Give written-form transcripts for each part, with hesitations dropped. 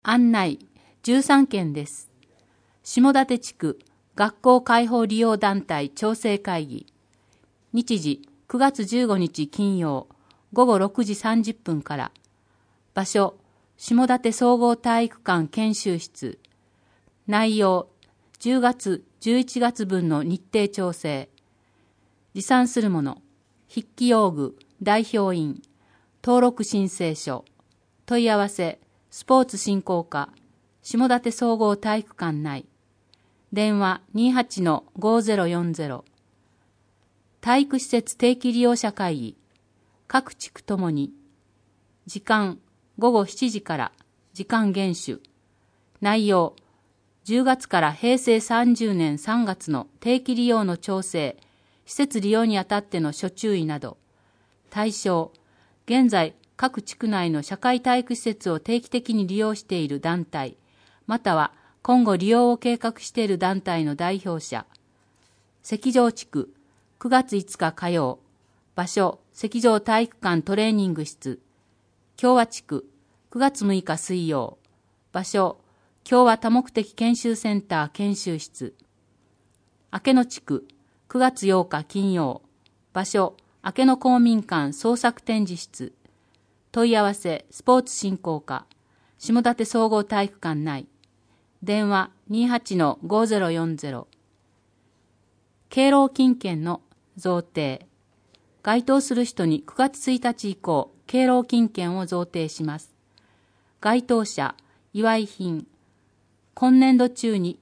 案内13件です。下館地区学校開放利用団体調整会議。日時9月15日金曜午後6時30分から。場所下館総合体育館研修室。内容10月11月分の日程調整。持参するもの筆記用具代表員登録申請書。問い合わせスポーツ振興課下館総合体育館内。電話 28-5040。体育施設定期利用者会議。各地区ともに。時間午後7時から時間厳守。内容10月から平成30年3月の定期利用の調整、施設利用にあたっての諸注意など。対象現在各地区内の社会体育施設を定期的に利用している団体、または今後利用を計画している団体の代表者。石城地区、9月5日火曜。場所、石城体育館トレーニング室。共和地区、9月6日水曜。場所、共和多目的研修センター研修室。明野地区、9月8日金曜。場所、明野公民館創作展示室。問い合わせスポーツ振興課下館総合体育館内。電話 28-5040。敬老金券の贈呈。該当する人に9月1日以降敬老金券を贈呈します。該当者祝い品。今年度中に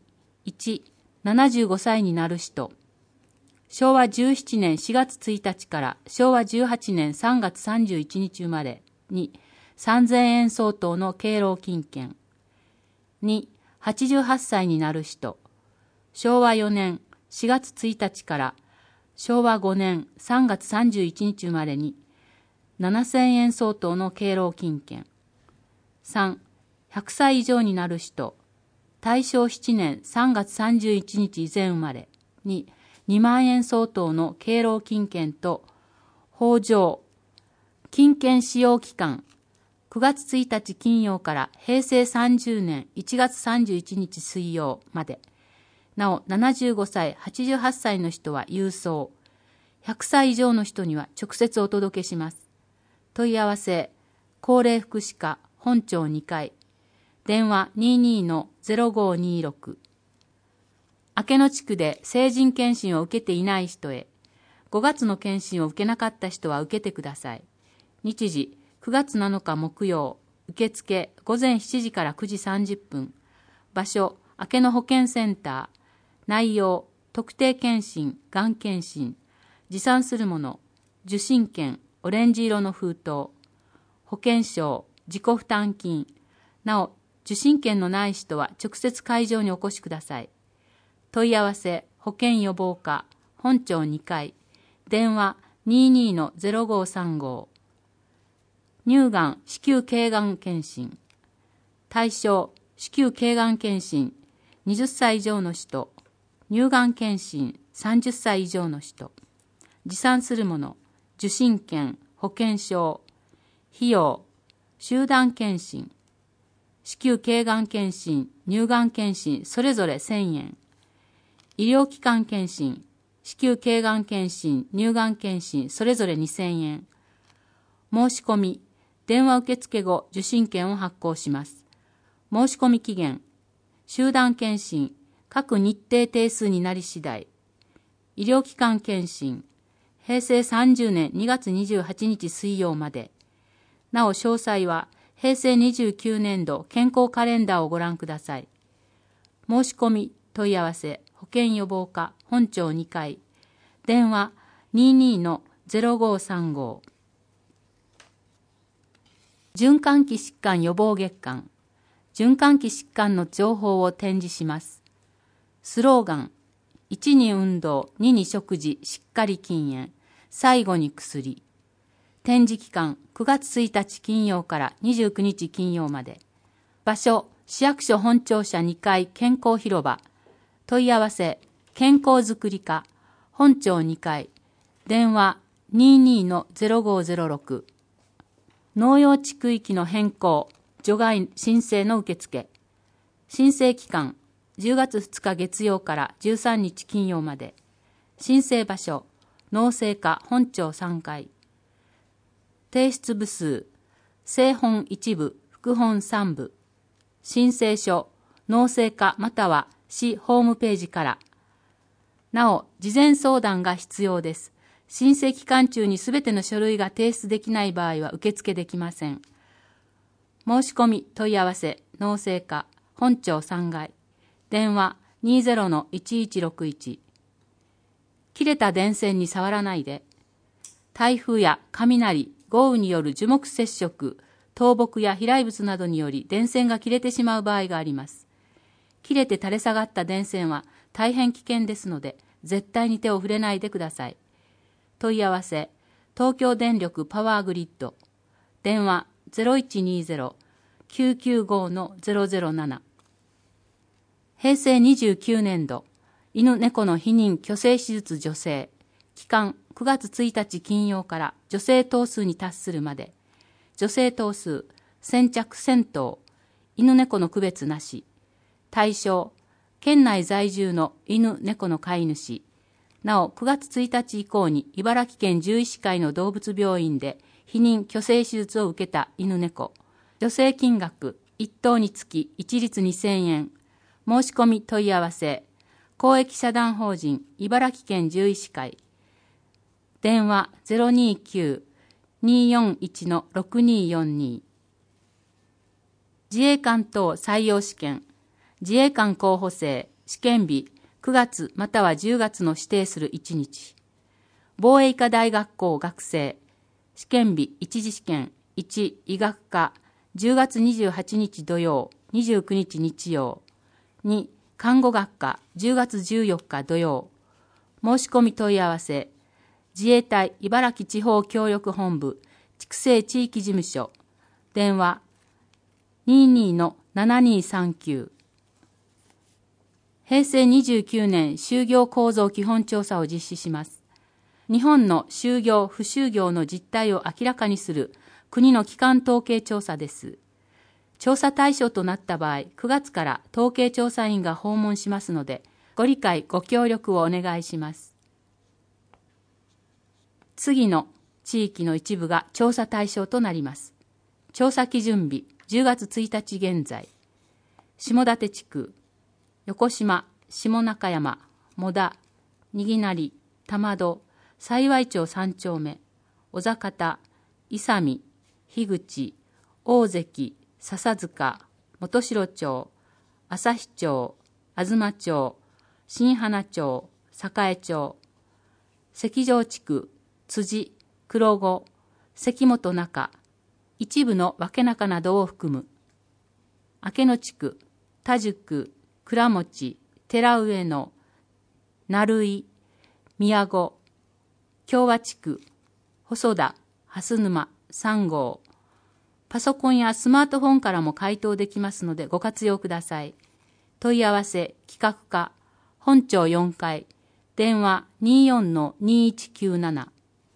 1、75歳になる人。昭和17年4月1日から昭和18年3月31日生まれ。2、3000円相当の敬老金券。2、88歳になる人。昭和4年4月1日から昭和5年3月31日生まれに7000円相当の敬老金券。3、100歳以上になる人。大正7年3月31日以前生まれに2万円相当の敬老金券と法上。金券使用期間9月1日金曜から平成30年1月31日水曜まで。なお75歳、88歳の人は郵送。100歳以上の人には直接お届けします。問い合わせ高齢福祉課本庁2階。電話 22-0526。明野地区で成人検診を受けていない人へ。5月の検診を受けなかった人は受けてください。日時9月7日木曜。受付午前7時から9時30分。場所明野保健センター。内容特定検診、がん検診。持参するもの受診券、オレンジ色の封筒。保険証、自己負担金。なお受診券のない人は直接会場にお越しください。問い合わせ保健予防課本庁2階。電話 22-0535。乳がん子宮頸がん検診。対象子宮頸がん検診20歳以上の人。乳がん検診30歳以上の人。持参するもの受診券、保険証。費用集団検診。子宮頸がん検診、乳がん検診それぞれ1000円。医療機関検診、子宮頸がん検診、乳がん検診それぞれ2000円。申し込み電話受付後受診券を発行します。申し込み期限集団検診各日程定数になり次第。医療機関検診平成30年2月28日水曜まで。なお詳細は平成29年度健康カレンダーをご覧ください。申し込み問い合わせ保健予防課本庁2階。電話 22-0535。循環器疾患予防月間。循環器疾患の情報を展示します。スローガン1に運動、2に食事、しっかり禁煙、最後に薬。展示期間9月1日金曜から29日金曜まで。場所市役所本庁舎2階健康広場。問い合わせ健康づくり課本庁2階。電話 22-0506。農用地区域の変更、 除外申請の受付。申請期間、10月2日月曜から13日金曜まで。申請場所、農政課本庁3階。提出部数、正本1部、副本3部。申請書、農政課または市ホームページから。なお、事前相談が必要です。申請期間中にすべての書類が提出できない場合は受付できません。申し込み問い合わせ、農政課本庁3階。電話 20-1161。切れた電線に触らないで。台風や雷、豪雨による樹木接触、倒木や飛来物などにより電線が切れてしまう場合があります。切れて垂れ下がった電線は大変危険ですので、絶対に手を触れないでください。問い合わせ、東京電力パワーグリッド。電話 0120-995-007。平成29年度、犬猫の避妊去勢手術助成。期間9月1日金曜から助成頭数に達するまで。助成頭数、先着1000頭。犬猫の区別なし。対象、県内在住の犬猫の飼い主。なお、9月1日以降に茨城県獣医師会の動物病院で避妊去勢手術を受けた犬猫。助成金額、1頭につき一律2000円。申し込み問い合わせ。公益社団法人茨城県獣医師会。電話 029-241-6242。自衛官等採用試験。自衛官候補生、試験日、9月または10月の指定する1日。防衛医科大学校学生、試験日一次試験、1医学科、10月28日土曜、29日日曜。2看護学科、10月14日土曜。申し込み問い合わせ。自衛隊茨城地方協力本部、畜生地域事務所。電話 22-7239。平成29年就業構造基本調査を実施します。日本の就業・不就業の実態を明らかにする国の基幹統計調査です。調査対象となった場合、9月から統計調査員が訪問しますので、ご理解ご協力をお願いします。次の地域の一部が調査対象となります。調査基準日10月1日現在。下館地区、横島、下中山、茂田、にぎなり、玉戸、幸町3丁目、小坂田、伊佐樋口、大関、笹塚、元城町、旭町、東町、新花町、栄町、関城地区、辻、黒子、関本中、一部の分中などを含む。明野地区、田宿、倉持、寺上野、鳴井、宮子、共和地区、細田、蓮沼、三郷。パソコンやスマートフォンからも回答できますのでご活用ください。問い合わせ、企画課、本庁4階、電話 24-2197。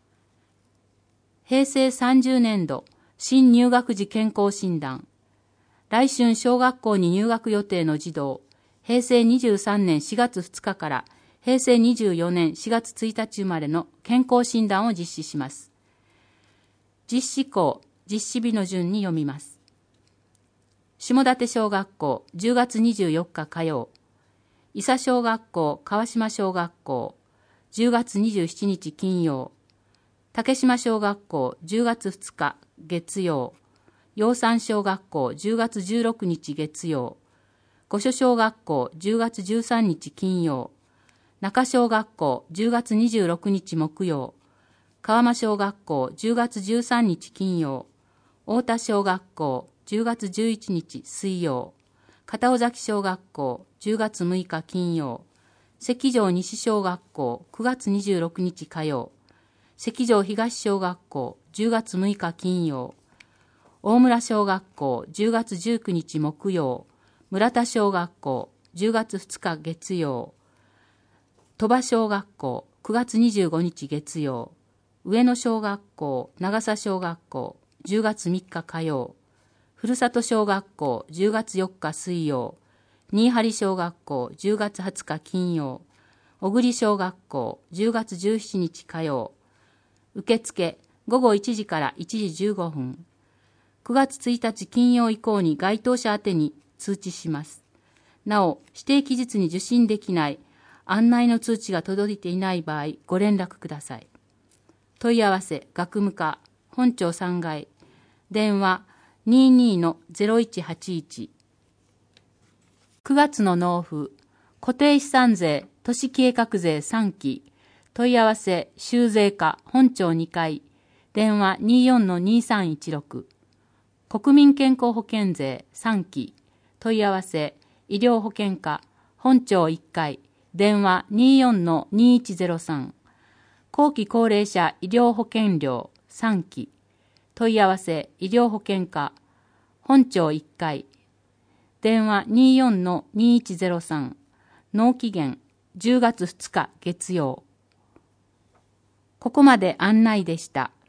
平成30年度、新入学時健康診断。来春小学校に入学予定の児童、平成23年4月2日から平成24年4月1日生まれの健康診断を実施します。実施校、実施日の順に読みます。下館小学校10月24日火曜、伊佐小学校川島小学校10月27日金曜、竹島小学校10月2日月曜、陽山小学校10月16日月曜、御所小学校10月13日金曜、中小学校10月26日木曜、川間小学校10月13日金曜、太田小学校10月11日水曜、片尾崎小学校10月6日金曜、関城西小学校9月26日火曜、関城東小学校10月6日金曜、大村小学校10月19日木曜、村田小学校10月2日月曜、鳥羽小学校9月25日月曜、上野小学校長佐小学校10月3日火曜、 ふるさと小学校10月4日水曜、新張小学校10月20日金曜、小栗小学校10月17日火曜。受付午後1時から1時15分。9月1日金曜以降に該当者宛てに通知します。なお、指定期日に受信できない案内の通知が届いていない場合、ご連絡ください。問い合わせ、学務課、本庁3階、電話 22-0181。9月の納付、固定資産税、都市計画税3期、問い合わせ、修税課、本庁2階、電話 24-2316。国民健康保険税3期、問い合わせ、医療保険課、本庁1階、電話 24-2103。後期高齢者医療保険料3期、問い合わせ、医療保険課、本庁1階、電話 24-2103。納期限10月2日月曜。ここまで案内でした。